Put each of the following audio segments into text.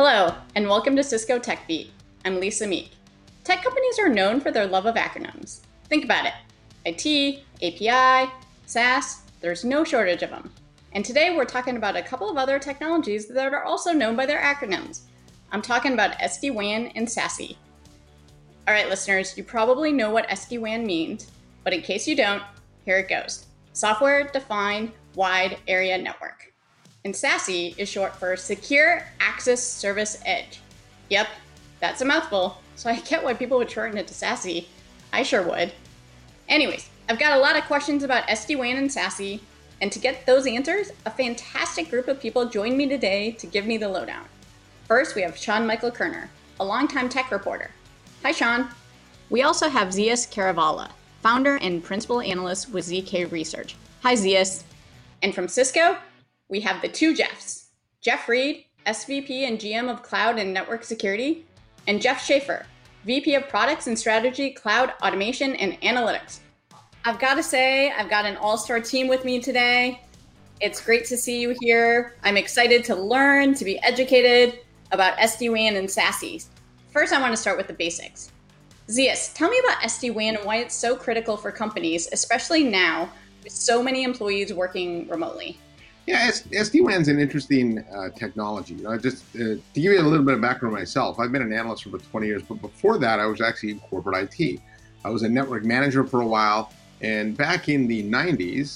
Hello, and welcome to Cisco Tech Beat. I'm Lisa Meek. Tech companies are known for their love of acronyms. Think about it. IT, API, SaaS, there's no shortage of them. And today we're talking about a couple of other technologies that are also known by their acronyms. I'm talking about SD-WAN and SASE. All right, listeners, you probably know what SD-WAN means, but in case you don't, here it goes. Software Defined Wide Area Network. And SASE is short for Secure Access Service Edge. Yep, that's a mouthful, so I get why people would shorten it to SASE. I sure would. Anyways, I've got a lot of questions about SD-WAN and SASE, and to get those answers, a fantastic group of people joined me today to give me the lowdown. First, we have Sean Michael Kerner, a longtime tech reporter. Hi, Sean. We also have Zeus Caravala, founder and principal analyst with ZK Research. Hi, Zeus. And from Cisco, we have the two Jeffs, Jeff Reed, SVP and GM of Cloud and Network Security, and Jeff Schaefer, VP of Products and Strategy, Cloud Automation and Analytics. I've got to say, I've got an all-star team with me today. It's great to see you here. I'm excited to learn, to be educated about SD-WAN and SASE. First, I want to start with the basics. Zeus, tell me about SD-WAN and why it's so critical for companies, especially now with so many employees working remotely. Yeah, SD-WAN is an interesting technology. Just to give you a little bit of background myself, I've been an analyst for about 20 years, but before that, I was actually in corporate IT. I was a network manager for a while, and back in the 90s,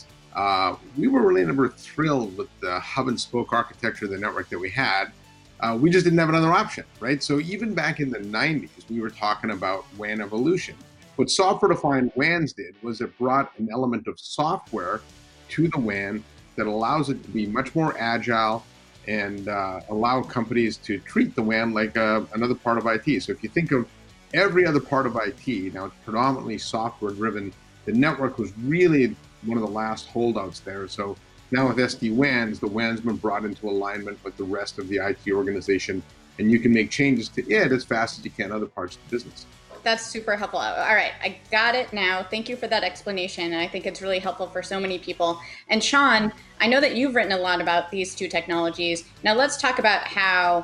we were really never thrilled with the hub and spoke architecture of the network that we had. We just didn't have another option, right? So even back in the 90s, we were talking about WAN evolution. What software-defined WANs did was it brought an element of software to the WAN that allows it to be much more agile and allow companies to treat the WAN like another part of IT. So if you think of every other part of IT, now it's predominantly software driven, the network was really one of the last holdouts there. So now with SD-WANs, the WAN's been brought into alignment with the rest of the IT organization, and you can make changes to it as fast as you can other parts of the business. That's super helpful. All right, I got it now. Thank you for that explanation. I think it's really helpful for so many people. And Sean, I know that you've written a lot about these two technologies. Now let's talk about how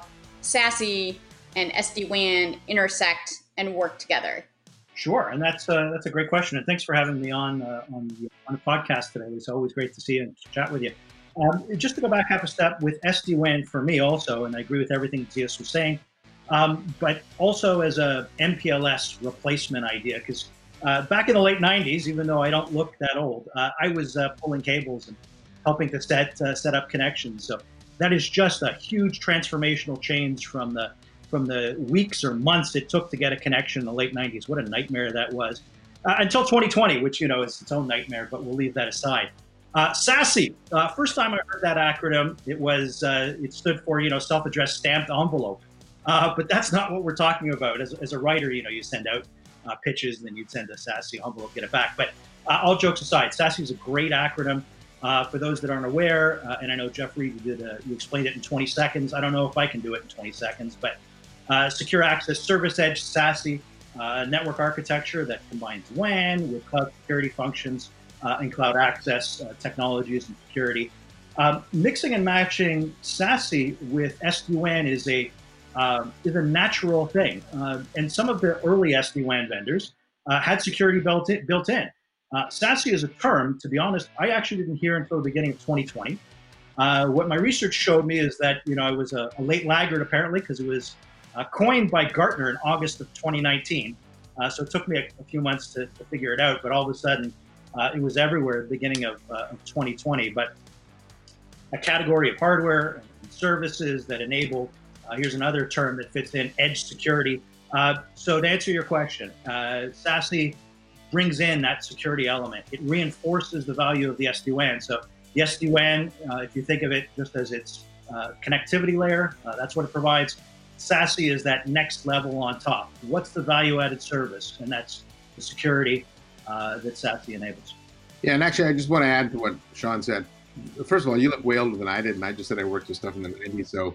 SASE and SD-WAN intersect and work together. Sure, and that's a great question. And thanks for having me on the podcast today. It's always great to see you and chat with you. Just to go back half a step with SD-WAN for me also, and I agree with everything Zeus was saying. But also as a MPLS replacement idea, because back in the late 90s, even though I don't look that old, I was pulling cables and helping to set up connections. So that is just a huge transformational change from the weeks or months it took to get a connection in the late 90s. What a nightmare that was. Until 2020, which, is its own nightmare, but we'll leave that aside. SASE, first time I heard that acronym, it stood for, self-addressed stamped envelope. But that's not what we're talking about. As a writer, you send out pitches and then you'd send a SASE envelope, get it back. But all jokes aside, SASE is a great acronym. For those that aren't aware, and I know Jeff Reed, you explained it in 20 seconds. I don't know if I can do it in 20 seconds, but Secure Access Service Edge, SASE, network architecture that combines WAN with cloud security functions and cloud access technologies and security. Mixing and matching SASE with SD-WAN is a natural thing. And some of the early SD-WAN vendors had security built in. SASE is a term, to be honest, I actually didn't hear until the beginning of 2020. What my research showed me is that, I was a late laggard apparently, because it was coined by Gartner in August of 2019. So it took me a few months to figure it out, but all of a sudden it was everywhere at the beginning of 2020. But a category of hardware and services that enable here's another term that fits in, edge security. So to answer your question, SASE brings in that security element. It reinforces the value of the SD-WAN. So the SD-WAN, if you think of it just as its connectivity layer, that's what it provides. SASE is that next level on top. What's the value-added service? And that's the security that SASE enables. Yeah, and actually, I just want to add to what Sean said. First of all, you look way older than I did, and I just said I worked with stuff in the 90s, so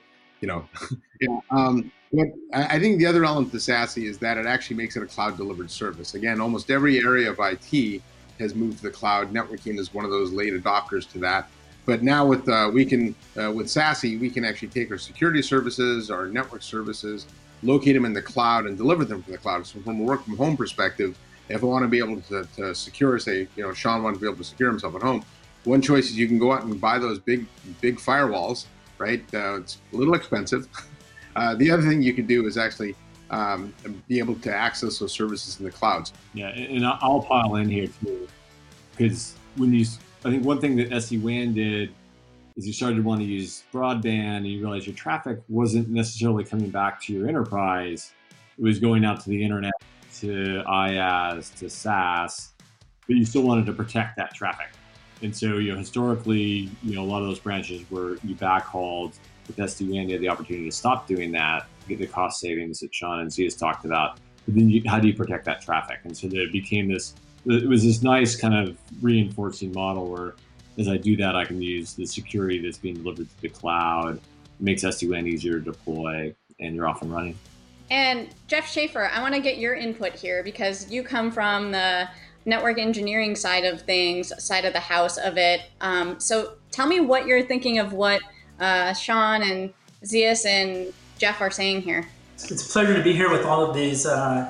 What I think the other element to SASE is that it actually makes it a cloud-delivered service. Again, almost every area of IT has moved to the cloud. Networking is one of those late adopters to that. But now with with SASE, we can actually take our security services, our network services, locate them in the cloud, and deliver them from the cloud. So from a work from home perspective, if I want to be able to secure, say, Sean wants to be able to secure himself at home, one choice is you can go out and buy those big firewalls, right? It's a little expensive. The other thing you can do is actually be able to access those services in the clouds. Yeah, and I'll pile in here too, because I think one thing that SD-WAN did is you started to want to use broadband, and you realize your traffic wasn't necessarily coming back to your enterprise. It was going out to the internet, to IaaS, to SaaS, but you still wanted to protect that traffic. And so, historically, a lot of those branches where you backhauled. With SD-WAN, you had the opportunity to stop doing that, get the cost savings that Sean and Zeus talked about. But then how do you protect that traffic? And so there became it was this nice kind of reinforcing model where as I do that, I can use the security that's being delivered to the cloud. It makes SD-WAN easier to deploy, and you're off and running. And Jeff Schaefer, I want to get your input here because you come from the network engineering side of things, side of the house of it. So tell me what you're thinking of what Sean and Zeus and Jeff are saying here. It's a pleasure to be here with all of these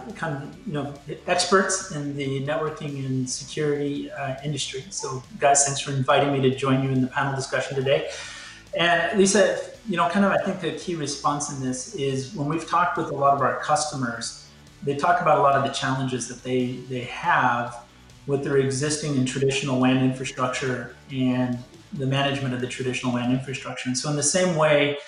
experts in the networking and security industry. So guys, thanks for inviting me to join you in the panel discussion today. And Lisa, I think the key response in this is when we've talked with a lot of our customers, they talk about a lot of the challenges that they have with their existing and traditional WAN infrastructure and the management of the traditional WAN infrastructure. And so in the same way,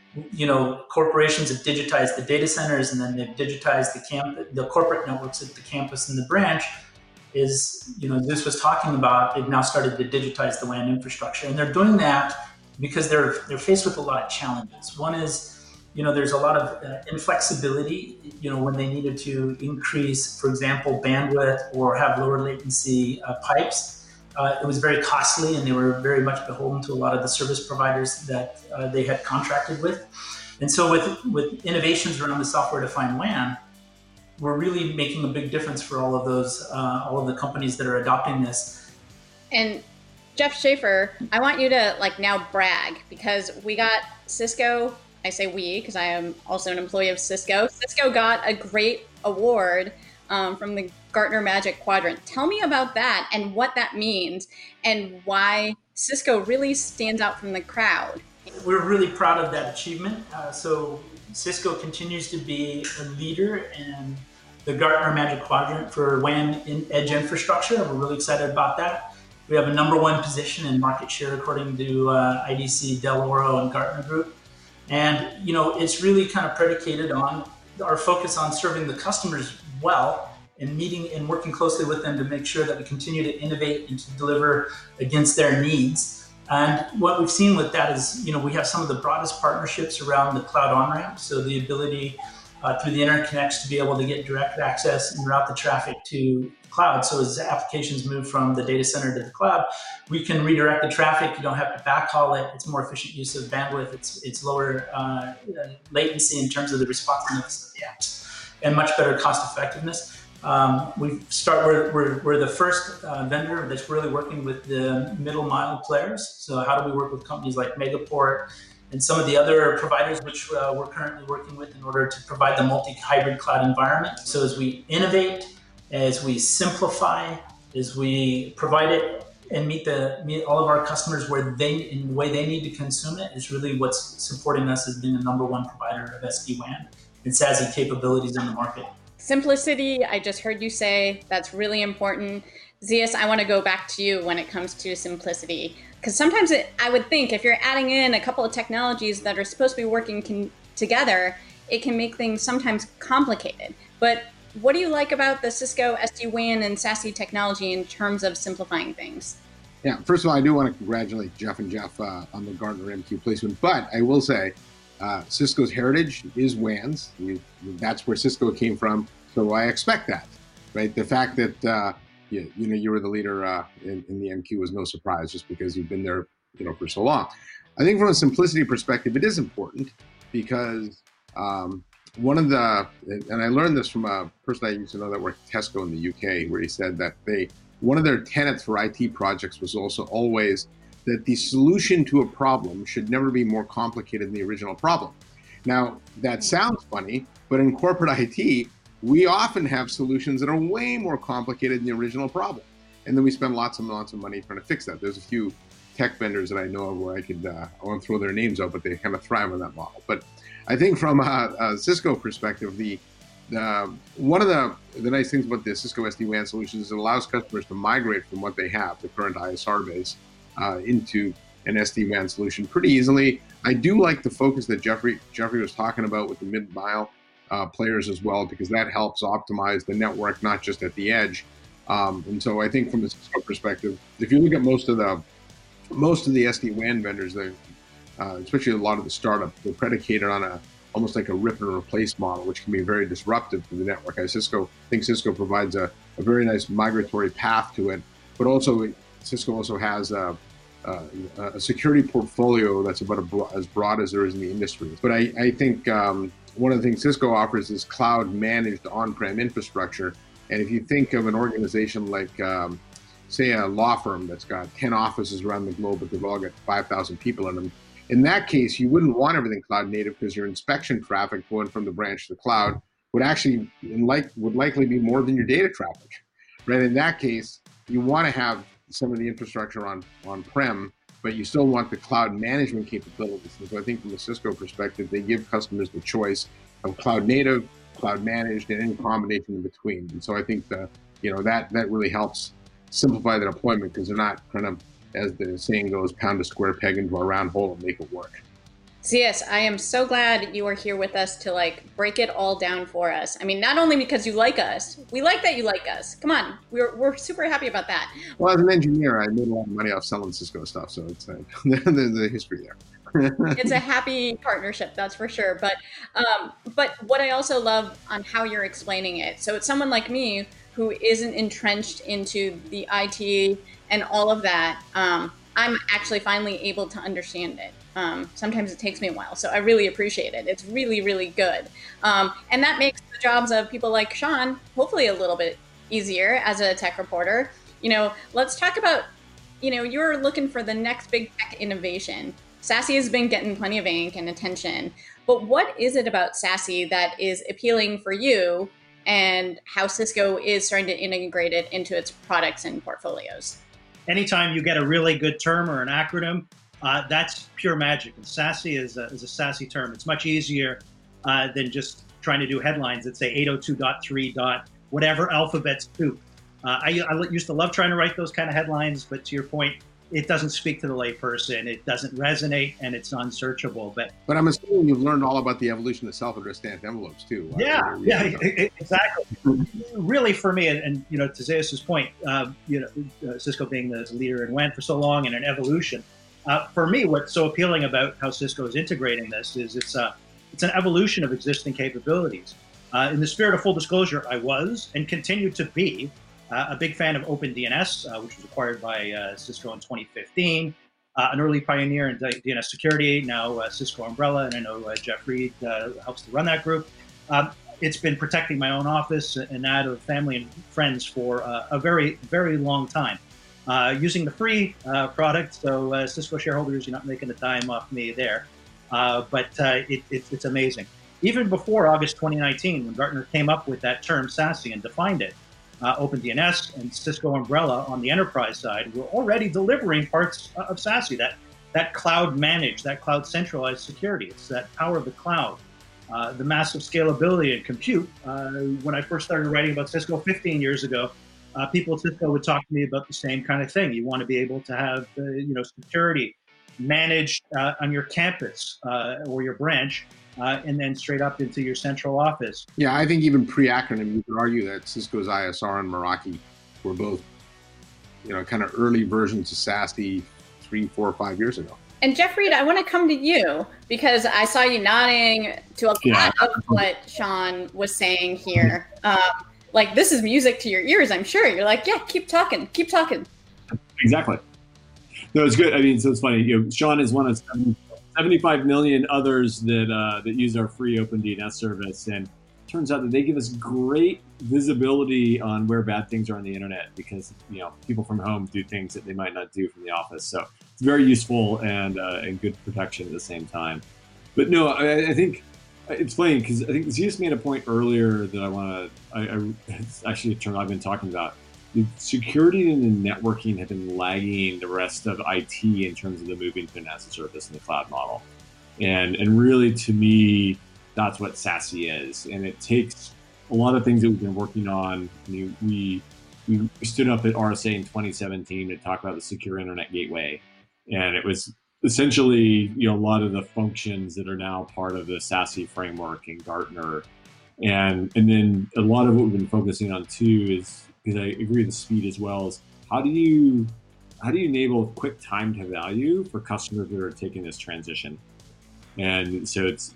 corporations have digitized the data centers and then they've digitized the corporate networks at the campus and the branch Zeus was talking about, they've now started to digitize the WAN infrastructure. And they're doing that because they're faced with a lot of challenges. One is, there's a lot of inflexibility, when they needed to increase, for example, bandwidth or have lower latency pipes. It was very costly, and they were very much beholden to a lot of the service providers that they had contracted with. And so with innovations around the software-defined WAN, we're really making a big difference for all of the companies that are adopting this. And Jeff Schaefer, I want you to now brag because we got Cisco. I say we because I am also an employee of Cisco. Cisco got a great award from the Gartner Magic Quadrant. Tell me about that and what that means and why Cisco really stands out from the crowd. We're really proud of that achievement. So Cisco continues to be a leader in the Gartner Magic Quadrant for WAN edge infrastructure. We're really excited about that. We have a #1 position in market share according to IDC, Dell Oro, and Gartner Group. And it's really kind of predicated on our focus on serving the customers well and meeting and working closely with them to make sure that we continue to innovate and to deliver against their needs. And what we've seen with that is, we have some of the broadest partnerships around the cloud on-ramp. So the ability through the interconnects to be able to get direct access and route the traffic to the cloud. So as applications move from the data center to the cloud, we can redirect the traffic. You don't have to backhaul it. It's more efficient use of bandwidth. It's lower latency in terms of the responsiveness of the apps and much better cost effectiveness. We're the first vendor that's really working with the middle mile players. So how do we work with companies like Megaport and some of the other providers which we're currently working with in order to provide the multi-hybrid cloud environment. So as we innovate, as we simplify, as we provide it and meet all of our customers in the way they need to consume it is really what's supporting us as being the #1 provider of SD-WAN and SASE capabilities in the market. Simplicity, I just heard you say, that's really important. Zeus, I want to go back to you when it comes to simplicity. Because sometimes I would think if you're adding in a couple of technologies that are supposed to be working together, it can make things sometimes complicated. But what do you like about the Cisco SD-WAN and SASE technology in terms of simplifying things? Yeah, first of all, I do want to congratulate Jeff and Jeff on the Gartner MQ placement. But I will say, Cisco's heritage is WANs. That's where Cisco came from. So I expect that, right? The fact that you were the leader in the MQ was no surprise, just because you've been there, for so long. I think from a simplicity perspective, it is important because one of the, and I learned this from a person I used to know that worked at Tesco in the UK, where he said that one of their tenets for IT projects was also always that the solution to a problem should never be more complicated than the original problem. Now, that sounds funny, but in corporate IT, we often have solutions that are way more complicated than the original problem. And then we spend lots and lots of money trying to fix that. There's a few tech vendors that I know of where I won't throw their names out, but they kind of thrive on that model. But I think from a Cisco perspective, one of the nice things about the Cisco SD-WAN solution is it allows customers to migrate from what they have, the current ISR base, into an SD-WAN solution pretty easily. I do like the focus that Jeffrey was talking about with the mid-mile players as well, because that helps optimize the network, not just at the edge. And so I think from a Cisco perspective, if you look at most of the SD-WAN vendors, especially a lot of the startups, they're predicated on almost like a rip and replace model, which can be very disruptive to the network. I think Cisco provides a very nice migratory path to it, but also Cisco also has a security portfolio that's about as broad as there is in the industry. But I think one of the things Cisco offers is cloud managed on-prem infrastructure. And if you think of an organization like, say, a law firm that's got 10 offices around the globe, but they've all got 5,000 people in them, in that case, you wouldn't want everything cloud native, because your inspection traffic going from the branch to the cloud would likely be more than your data traffic, right? In that case, you want to have some of the infrastructure on-prem, but you still want the cloud management capabilities. And so I think from a Cisco perspective, they give customers the choice of cloud native, cloud managed, and any combination in between. And so I think that really helps simplify the deployment, because they're not kind of, as the saying goes, pound a square peg into a round hole and make it work. Zeus, I am so glad you are here with us to break it all down for us. I mean, not only because you like us, we like that you like us. Come on, we're super happy about that. Well, as an engineer, I made a lot of money off selling Cisco stuff, so it's there's a history there. It's a happy partnership, that's for sure. But what I also love on how you're explaining it, so it's someone like me who isn't entrenched into the IT and all of that, I'm actually finally able to understand it. Sometimes it takes me a while, so I really appreciate it. It's really, really good. And that makes the jobs of people like Sean hopefully a little bit easier as a tech reporter. Let's talk about, you're looking for the next big tech innovation. SASE has been getting plenty of ink and attention, but what is it about SASE that is appealing for you, and how Cisco is starting to integrate it into its products and portfolios? Anytime you get a really good term or an acronym, that's pure magic. And SASE is a SASE term. It's much easier than just trying to do headlines that say 802.3. Whatever alphabets soup. I used to love trying to write those kind of headlines, but to your point, it doesn't speak to the layperson. It doesn't resonate, and it's unsearchable. But I'm assuming you've learned all about the evolution of self-addressed stamped envelopes too. Yeah, exactly. Really, for me, and to Zeus's point, Cisco being the leader in WAN for so long and an evolution. For me, what's so appealing about how Cisco is integrating this is it's an evolution of existing capabilities. In the spirit of full disclosure, I was and continue to be a big fan of OpenDNS, which was acquired by Cisco in 2015, an early pioneer in DNS security, now Cisco Umbrella, and I know Jeff Reed helps to run that group. It's been protecting my own office and that of family and friends for a very, very long time. Using the free product, so Cisco shareholders, you're not making a dime off me there, but it's amazing. Even before August 2019, when Gartner came up with that term SASE and defined it, OpenDNS and Cisco Umbrella on the enterprise side were already delivering parts of SASE, that cloud managed, that cloud centralized security. It's that power of the cloud, the massive scalability and compute. When I first started writing about Cisco 15 years ago, people at Cisco would talk to me about the same kind of thing. You want to be able to have security managed on your campus or your branch, and then straight up into your central office. Yeah, I think even pre-acronym, you could argue that Cisco's ISR and Meraki were both, kind of early versions of SASE 3, 4, 5 years ago. And Jeff Reed, I want to come to you because I saw you nodding to a lot of what Sean was saying here. This is music to your ears, I'm sure. You're like, yeah, keep talking. Exactly. No, it's good. I mean, so it's funny. Sean is one of 75 million others that use our free OpenDNS service, and turns out that they give us great visibility on where bad things are on the internet, because people from home do things that they might not do from the office. So it's very useful and good protection at the same time. But no, I think it's funny because I think Zeus made a point earlier that it's actually a term I've been talking about. The security and the networking have been lagging the rest of IT in terms of the moving to an as a service in the cloud model. And really, to me, that's what SASE is. And it takes a lot of things that we've been working on. We stood up at RSA in 2017 to talk about the secure internet gateway. And it was essentially, a lot of the functions that are now part of the SASE framework in Gartner. And then a lot of what we've been focusing on too is, because I agree with the speed as well, is how do you enable quick time to value for customers that are taking this transition? And so it's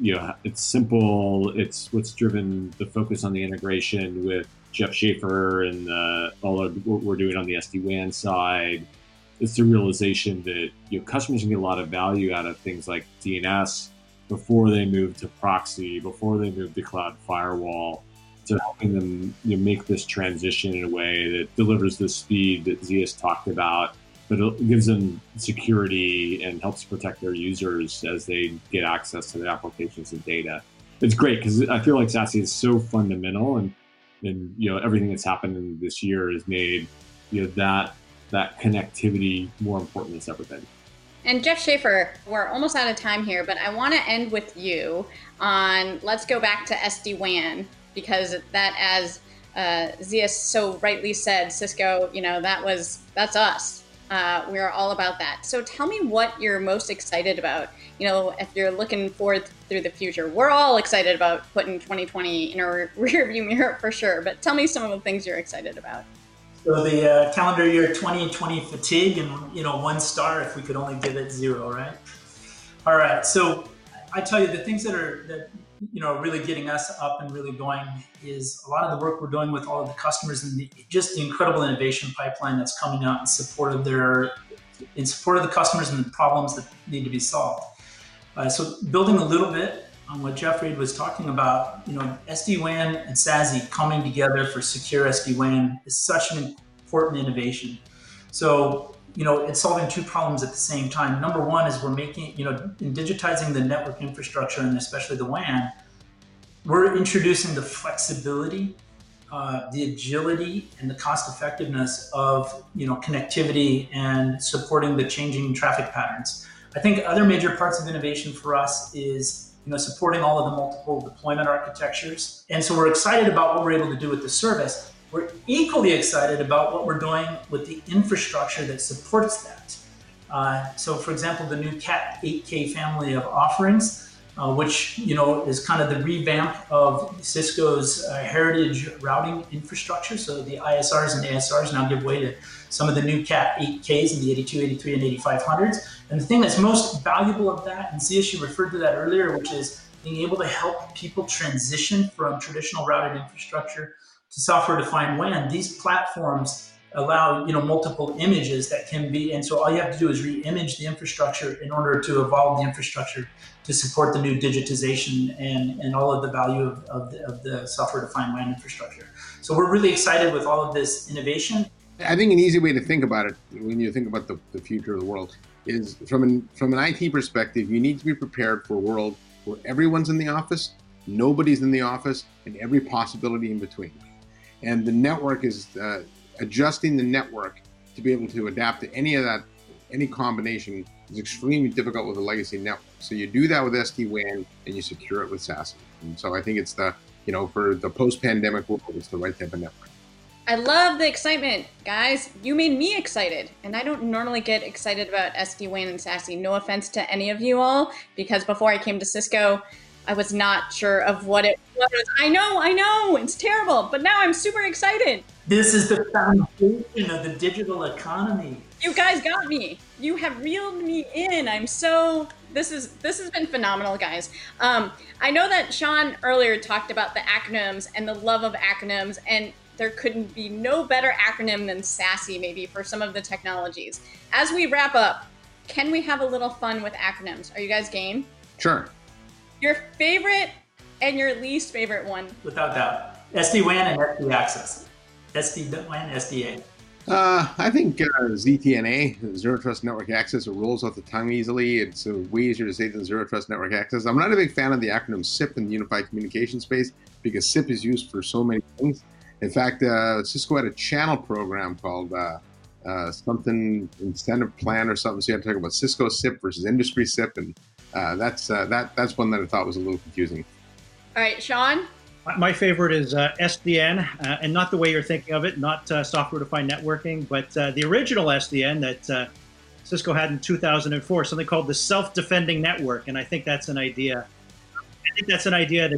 simple. It's what's driven the focus on the integration with Jeff Schaefer and all of what we're doing on the SD-WAN side. It's the realization that customers can get a lot of value out of things like DNS before they move to proxy, before they move to cloud firewall, to helping them make this transition in a way that delivers the speed that Zeus talked about, but it gives them security and helps protect their users as they get access to their applications and data. It's great because I feel like SASE is so fundamental, and everything that's happened in this year has made that connectivity more important than it's ever been. And Jeff Schaefer, we're almost out of time here, but I want to end with you on, let's go back to SD-WAN, because that, as Zeus so rightly said, Cisco, that's us. We're all about that. So tell me what you're most excited about. If you're looking forward through the future, we're all excited about putting 2020 in our rearview mirror for sure. But tell me some of the things you're excited about. So the calendar year 2020 fatigue, and 1 star if we could only give it 0, right? All right. So I tell you, the things that are really getting us up and really going is a lot of the work we're doing with all of the customers and just the incredible innovation pipeline that's coming out in support of the customers and the problems that need to be solved. So building a little bit on what Jeff Reed was talking about, SD-WAN and SASE coming together for secure SD-WAN is such an important innovation. So, it's solving 2 problems at the same time. Number one is we're making, in digitizing the network infrastructure and especially the WAN, we're introducing the flexibility, the agility, and the cost effectiveness of, connectivity and supporting the changing traffic patterns. I think other major parts of innovation for us is supporting all of the multiple deployment architectures. And so we're excited about what we're able to do with the service. We're equally excited about what we're doing with the infrastructure that supports that. So for example, the new Cat 8K family of offerings, which is kind of the revamp of Cisco's heritage routing infrastructure. So the ISRs and ASRs now give way to some of the new Cat 8Ks and the 82, 83, and 8500s. And the thing that's most valuable of that, and Zeus, you referred to that earlier, which is being able to help people transition from traditional routed infrastructure to software-defined WAN. These platforms allow multiple images that can be, and so all you have to do is re-image the infrastructure in order to evolve the infrastructure to support the new digitization and all of the value of the software-defined WAN infrastructure. So we're really excited with all of this innovation. I think an easy way to think about it when you think about the future of the world is from an IT perspective, you need to be prepared for a world where everyone's in the office, nobody's in the office, and every possibility in between. And the network is adjusting the network to be able to adapt to any combination is extremely difficult with a legacy network. So you do that with SD-WAN and you secure it with SASE. And so I think it's for the post-pandemic world, it's the right type of network. I love the excitement, guys. You made me excited, and I don't normally get excited about SD-WAN and SASE. No offense to any of you all, because before I came to Cisco, I was not sure of what it was. I know, it's terrible, but now I'm super excited. This is the foundation of the digital economy. You guys got me. You have reeled me in. This has been phenomenal, guys. I know that Sean earlier talked about the acronyms and the love of acronyms, and there couldn't be no better acronym than SASE maybe for some of the technologies. As we wrap up, can we have a little fun with acronyms? Are you guys game? Sure. Your favorite And your least favorite one? Without doubt. SD-WAN and SD access. SD-WAN, SDA. I think ZTNA, Zero Trust Network Access, it rolls off the tongue easily. It's way easier to say than Zero Trust Network Access. I'm not a big fan of the acronym SIP in the unified communication space because SIP is used for so many things. In fact, Cisco had a channel program called something incentive plan or something. So you had to talk about Cisco SIP versus industry SIP, and that's one that I thought was a little confusing. All right, Sean? My favorite is SDN, and not the way you're thinking of it, not software-defined networking, but the original SDN that Cisco had in 2004, something called the self-defending network, and I think that's an idea. That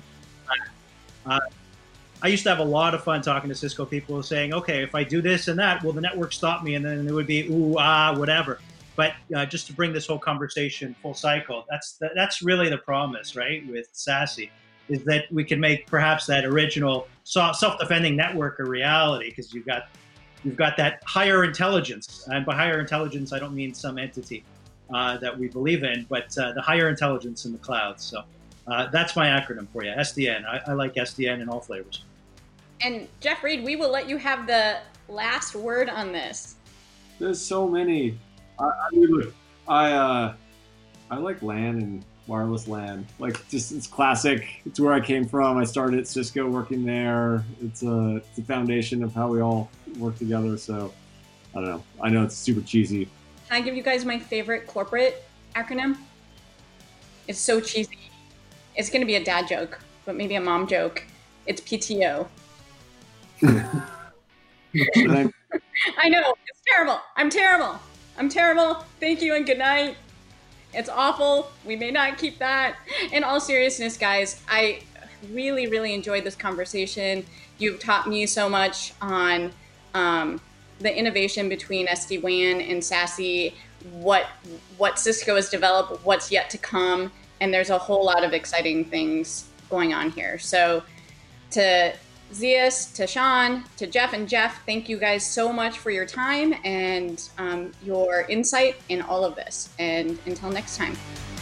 I used to have a lot of fun talking to Cisco people saying, okay, if I do this and that, will the network stop me? And then it would be, ooh, ah, whatever. But just to bring this whole conversation full cycle, that's really the promise, right, with SASE, is that we can make perhaps that original self-defending network a reality, because you've got that higher intelligence. And by higher intelligence, I don't mean some entity that we believe in, but the higher intelligence in the cloud. So that's my acronym for you, SDN. I like SDN in all flavors. And Jeff Reed, we will let you have the last word on this. There's so many. I like LAN and wireless LAN. Like, just, it's classic. It's where I came from. I started at Cisco working there. It's the foundation of how we all work together. So I don't know. I know it's super cheesy. Can I give you guys my favorite corporate acronym? It's so cheesy. It's going to be a dad joke, but maybe a mom joke. It's PTO. I know. It's terrible. I'm terrible. Thank you and good night. It's awful. We may not keep that. In all seriousness, guys, I really, really enjoyed this conversation. You've taught me so much on the innovation between SD-WAN and SASE, what Cisco has developed, what's yet to come, and there's a whole lot of exciting things going on here. So to Zeus, to Sean, to Jeff and Jeff, thank you guys so much for your time and your insight in all of this. And until next time.